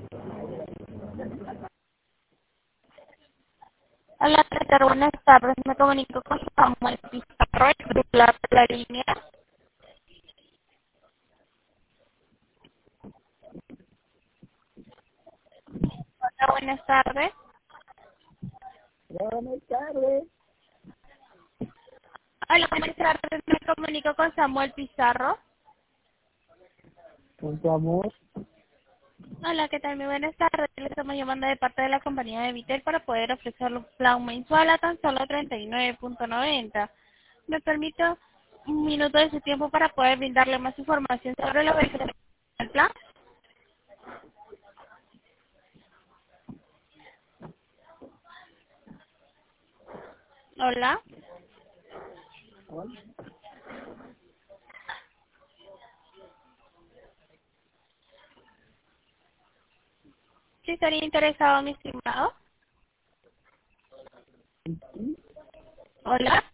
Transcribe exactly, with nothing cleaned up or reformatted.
Hola, César, buenas tardes. Me comunico con Samuel Pizarro, el titular de la línea. Hola, buenas tardes. Buenas tardes, Hola, buenas tardes. Me comunico con Samuel Pizarro. con tu amor. Hola, ¿qué tal? Muy buenas tardes. Le estamos llamando de parte de la compañía de Vitel para poder ofrecerle un plan mensual a tan solo treinta y nueve punto noventa. ¿Me permito un minuto de su tiempo para poder brindarle más información sobre lo que es el plan? Hola. ¿Sí estaría interesado, mi estimado? Hola.